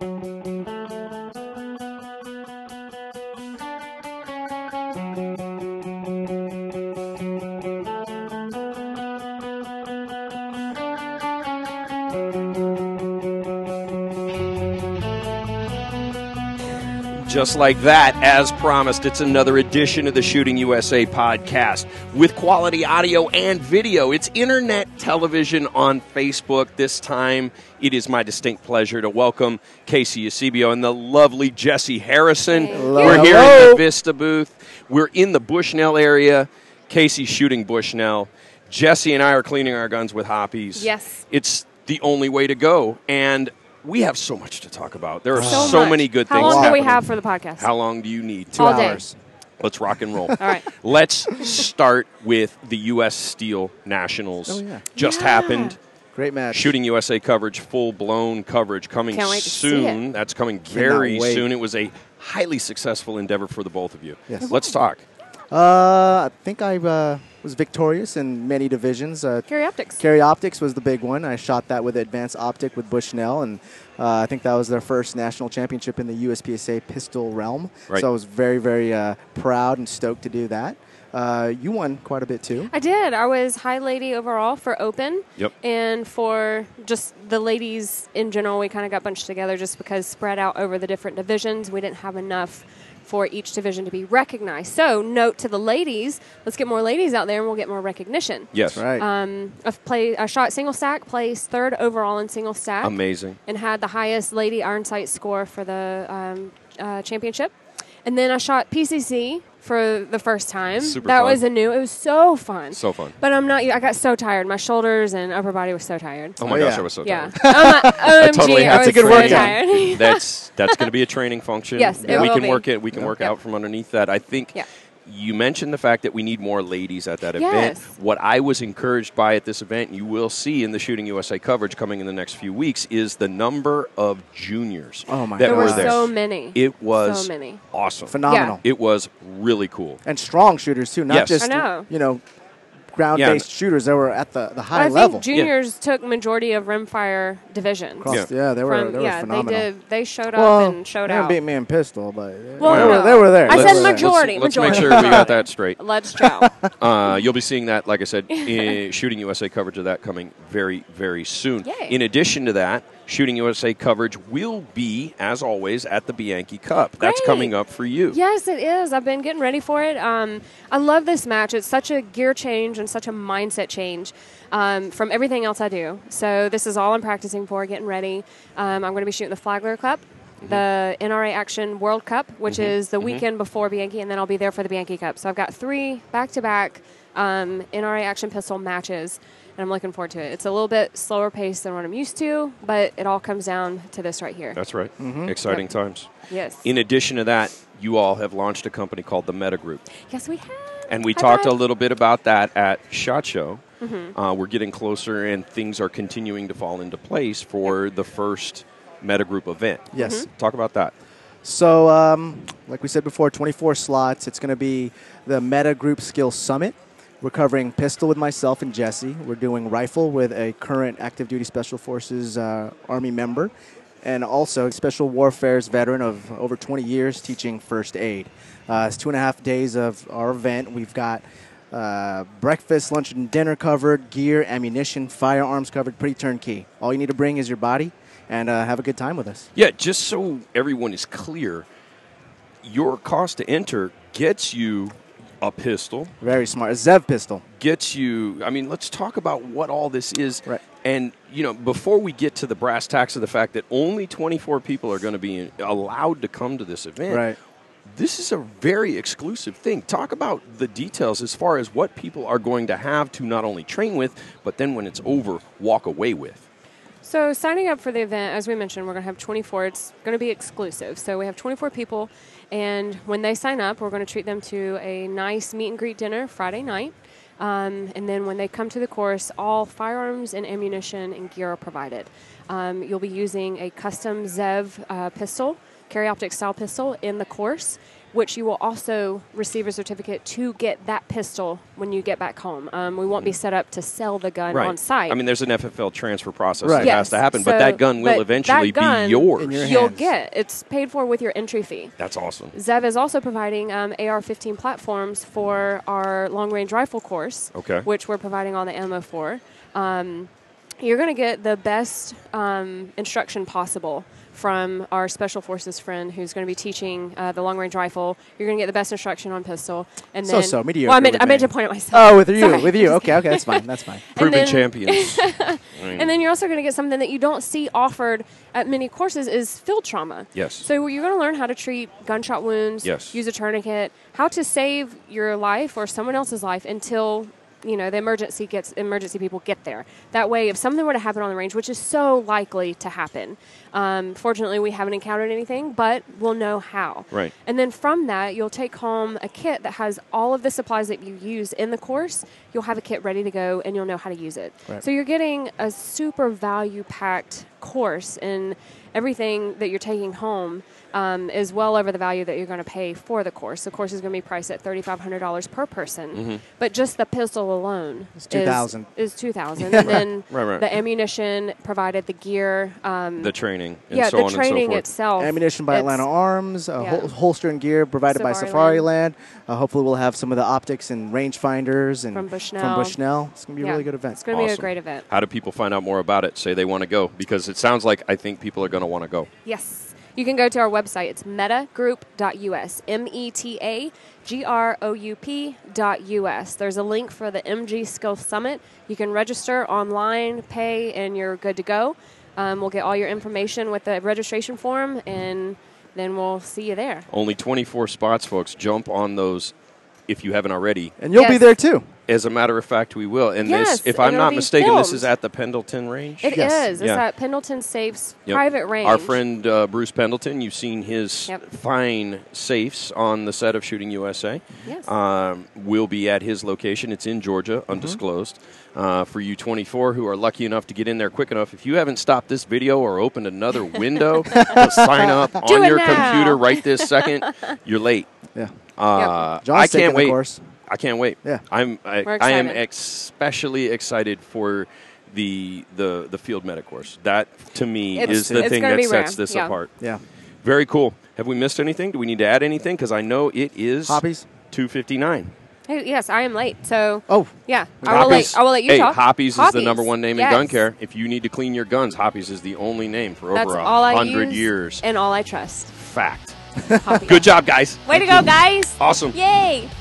Just like that, as promised, it's another edition of the Shooting USA podcast with quality audio and video. It's internet television on Facebook. This time, it is my distinct pleasure to welcome Casey Eusebio and the lovely Jesse Harrison. Hello. We're here in the Vista booth. We're in the Bushnell area. Casey's shooting Bushnell. Jesse and I are cleaning our guns with Hoppies. Yes. It's the only way to go. And we have so much to talk about. There are So so much. many good How things long do happening. we have for the podcast? How long do you need? 2 All hours. Let's rock and roll. All right. Let's start with the U.S. Steel Nationals. Oh, yeah. Just Yeah. happened. Great match. Shooting USA coverage, full-blown coverage coming Can't wait to see soon. it. That's coming very wait. soon. It was a highly successful endeavor for the both of you. Yes. Let's talk. I think I was victorious in many divisions. Carry Optics. Carry Optics was the big one. I shot that with Advanced Optic with Bushnell, and I think that was their first national championship in the USPSA pistol realm. Right. So I was very, very proud and stoked to do that. You won quite a bit, too. I did. I was high lady overall for open. Yep. And for just the ladies in general, we kind of got bunched together just because spread out over the different divisions, we didn't have enough for each division to be recognized. So note to the ladies, let's get more ladies out there and we'll get more recognition. Yes. Right. I shot single stack, placed third overall in single stack. Amazing. And had the highest lady iron sight score for the championship. And then I shot PCC for the first time. Super that fun. was it was so fun. So fun. But I got so tired. My shoulders and upper body were so tired. Oh, my Oh, gosh, yeah. I was so Yeah. tired. OMG, totally I have was to That's a good so workout. tired. That's going to be a training function. Yes, it we will can be. work it. We can work Yep. out from underneath that. I think Yeah. you mentioned the fact that we need more ladies at that event. Yes. What I was encouraged by at this event, you will see in the Shooting USA coverage coming in the next few weeks, is the number of juniors Oh, my that There were were there. so many. It was so many. awesome. Phenomenal. Yeah. It was really cool. And strong shooters, too. Not Yes. just, I know. ground-based shooters that were at the high I level. think juniors took majority of rimfire divisions. Yeah, they were phenomenal. they did. They showed Well, up and showed they out. beat me in pistol, but Well, they, no. were, they were there. I They said were there. majority. Let's make majority. sure we got that straight. Let's chow. You'll be seeing that, like I said, in Shooting USA coverage of that coming very, very soon. Yay. In addition to that, Shooting USA coverage will be, as always, at the Bianchi Cup. That's Great. coming up for you. Yes, it is. I've been getting ready for it. I love this match. It's such a gear change and such a mindset change from everything else I do. So this is all I'm practicing for, getting ready. I'm going to be shooting the Flagler Cup, the NRA Action World Cup, which is the weekend before Bianchi, and then I'll be there for the Bianchi Cup. So I've got 3 back-to-back NRA Action Pistol matches, and I'm looking forward to it. It's a little bit slower paced than what I'm used to, but it all comes down to this right here. That's right. Exciting times. Yes. In addition to that, you all have launched a company called the Meta Group. Yes, we have. And we High talked five. a little bit about that at SHOT Show. We're getting closer, and things are continuing to fall into place for the first Meta Group event. Yes. Talk about that. So, like we said before, 24 slots. It's going to be the Meta Group Skills Summit. We're covering pistol with myself and Jesse. We're doing rifle with a current active duty Special Forces Army member, and also Special Warfare's veteran of over 20 years teaching first aid. It's 2.5 days of our event. We've got breakfast, lunch, and dinner covered, gear, ammunition, firearms covered, pretty turnkey. All you need to bring is your body and have a good time with us. Yeah, just so everyone is clear, your cost to enter gets you a pistol, Very smart. A Zev pistol. gets you, I mean, let's talk about what all this is. Right. And, you know, before we get to the brass tacks of the fact that only 24 people are going to be allowed to come to this event, Right. this is a very exclusive thing. Talk about the details as far as what people are going to have to not only train with, but then when it's over, walk away with. So signing up for the event, as we mentioned, we're going to have 24. It's going to be exclusive. So we have 24 people, and when they sign up, we're going to treat them to a nice meet and greet dinner Friday night. And then when they come to the course, all firearms and ammunition and gear are provided. You'll be using a custom Zev pistol carry optic style pistol in the course, which you will also receive a certificate to get that pistol when you get back home. We won't be set up to sell the gun on site. I mean, there's an FFL transfer process Right. that Yes. has to happen, So- but that gun will but eventually that gun be yours. in your You'll hands. get. It's paid for with your entry fee. That's awesome. Zev is also providing AR-15 platforms for our long-range rifle course, Okay. which we're providing all the ammo for. You're going to get the best instruction possible from our Special Forces friend who's going to be teaching the long-range rifle. You're going to get the best instruction on pistol. And then, So-so, mediocre Well, I with meant me. to point at myself. Oh, with you, Sorry. with you. Okay, that's fine. That's fine. Proven then- champions. And then you're also going to get something that you don't see offered at many courses is field trauma. Yes. So you're going to learn how to treat gunshot wounds, Yes. use a tourniquet, how to save your life or someone else's life until the emergency people get there. That way, if something were to happen on the range, which is so likely to happen, fortunately we haven't encountered anything, but we'll know how. Right. And then from that, you'll take home a kit that has all of the supplies that you use in the course. You'll have a kit ready to go, and you'll know how to use it. Right. So you're getting a super value-packed course, and everything that you're taking home is well over the value that you're going to pay for the course. The course is going to be priced at $3,500 per person, but just the pistol alone It's $2,000. Is $2,000, and then Right. the ammunition provided, the gear, The training, and yeah, so the on training and so forth. itself. Ammunition by It's- Atlanta Arms, holster and gear provided by Safariland. Safariland. Hopefully, we'll have some of the optics and rangefinders and From Bushnell. It's going to be a really good event. It's going to be a Awesome. great event. How do people find out more about it? Say they want to go, because it sounds like I think people are going to want to go. Yes. You can go to our website. It's metagroup.us, metagroup.us. There's a link for the MG Skill Summit. You can register online, pay, and you're good to go. We'll get all your information with the registration form, and then we'll see you there. Only 24 spots, folks. Jump on those if you haven't already. And you'll be Yes. there too. As a matter of fact, we will. And Yes, this, if and I'm it'll not be mistaken, this filmed. is at the Pendleton Range. It is. Yes. It's Yeah. at Pendleton Safe's Yep. private range. Our friend Bruce Pendleton, you've seen his Yep. fine safes on the set of Shooting USA. Yes. Will be at his location. It's in Georgia, undisclosed. For you 24 who are lucky enough to get in there quick enough, if you haven't stopped this video or opened another window to sign up Do on it your now. computer right this second, you're late. Yeah. I John's taking can't the wait. course. I can't wait. Yeah. I We're am excited. especially excited for the field medic course. That to me It's- is the it's thing gonna that be sets rare. this Yeah. apart. Yeah. Very cool. Have we missed anything? Do we need to add anything? Because I know it is Hobbies? 2:59. Hey, yes, I am late. So, Oh. yeah, Hoppies. I will let you hey, talk. Hoppies is the number one name in yes. gun care. If you need to clean your guns, Hoppies is the only name for That's over all I 100 use years. and all I trust. Fact. Hoppies. Good job, guys. Way to go, guys. Awesome. Yay.